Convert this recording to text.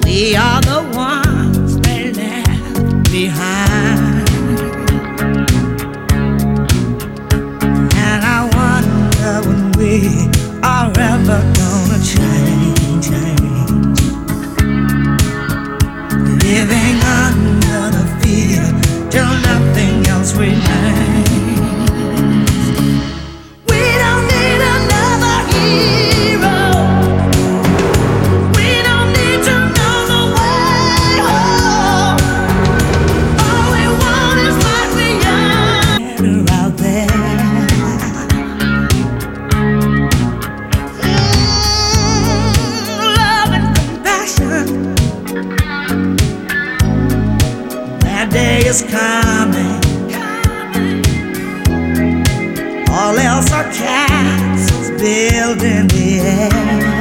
We are the ones they left behind. And I wonder when we are ever gonna change. Living under the fear till nothing else remains. We don't need another hero. We don't need to know the way home. All we want is what we are out there. Love and compassion. That day is coming. All else are castles built in the air.